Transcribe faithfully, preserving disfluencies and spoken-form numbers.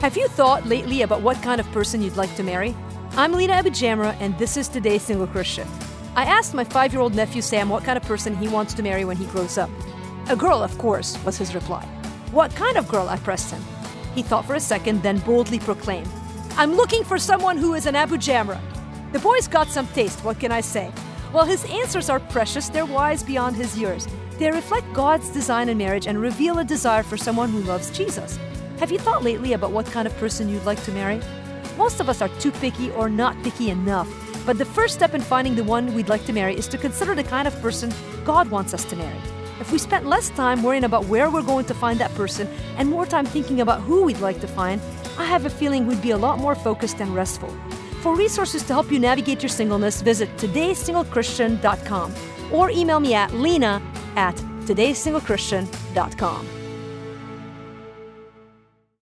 Have you thought lately about what kind of person you'd like to marry? I'm Lena Abujamra, and this is Today's Single Christian. I asked my five-year-old nephew Sam what kind of person he wants to marry when he grows up. A girl, of course, was his reply. What kind of girl? I pressed him. He thought for a second, then boldly proclaimed, I'm looking for someone who is an Abujamra. The boy's got some taste, what can I say? Well, his answers are precious, they're wise beyond his years. They reflect God's design in marriage and reveal a desire for someone who loves Jesus. Have you thought lately about what kind of person you'd like to marry? Most of us are too picky or not picky enough, but the first step in finding the one we'd like to marry is to consider the kind of person God wants us to marry. If we spent less time worrying about where we're going to find that person and more time thinking about who we'd like to find, I have a feeling we'd be a lot more focused and restful. For resources to help you navigate your singleness, visit todays single christian dot com or email me at lena at todays single christian dot com.